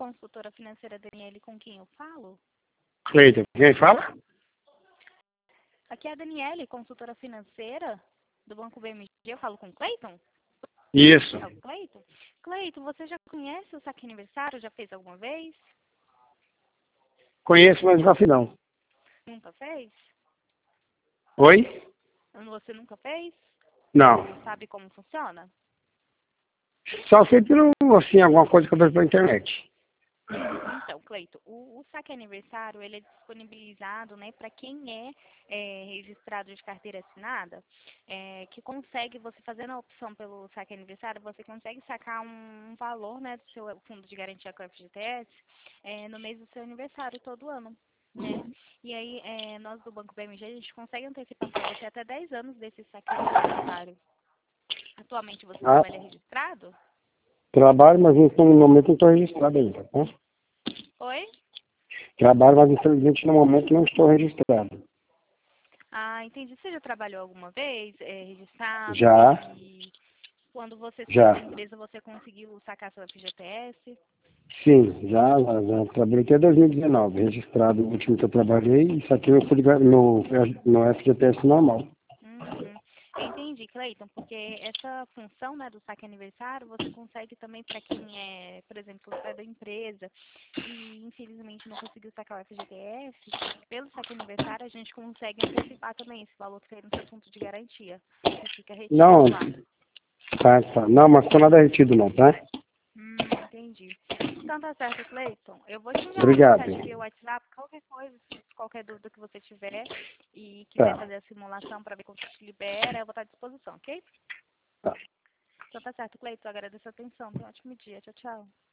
consultora financeira Daniele, com quem eu falo? Cleiton, quem fala? Aqui é a Daniele, consultora financeira do Banco BMG. Eu falo com o Cleiton? Isso. É o Cleiton? Cleiton, você já conhece o saque aniversário? Já fez alguma vez? Conheço, mas nunca fiz não. Nunca fez? Oi? Você nunca fez? Não. Não sabe como funciona? Só sei pelo, assim, alguma coisa que eu vejo pela internet. Então, Cleito, o saque aniversário ele é disponibilizado, né, para quem registrado de carteira assinada, que consegue, você fazendo a opção pelo saque aniversário, você consegue sacar um valor, né, do seu fundo de garantia com o FGTS no mês do seu aniversário todo ano. Né? E aí, nós do Banco BMG, a gente consegue antecipar para você até 10 anos desse saque aniversário. Atualmente você Ah, trabalha registrado? trabalho, mas no momento não estou registrado ainda, tá? Oi? Trabalho, mas infelizmente no momento não estou registrado. Ah, entendi. Você já trabalhou alguma vez registrado Já, e quando você saiu da já. empresa você conseguiu sacar seu FGTS? Sim, já trabalhei até 2019, registrado o último que eu trabalhei, e isso aqui no FGTS normal. Uhum. Entendi, Cleiton, porque essa função, né, do saque aniversário, você consegue também para quem por exemplo, sai da empresa e infelizmente não conseguiu sacar o FGTS, pelo saque aniversário a gente consegue antecipar também esse valor que tem no seu fundo de garantia, que fica retido Não, lá. tá. Não, mas ficou nada retido não, tá? Entendi. Então tá certo, Cleiton. Eu vou te enviar uma Obrigado. mensagem via WhatsApp, qualquer coisa, qualquer dúvida que você tiver e quiser Tá, fazer a simulação para ver como te libera, eu vou estar à disposição, ok? tá. Então tá certo, Cleiton. Agradeço a atenção. Tenha um ótimo dia. Tchau, tchau.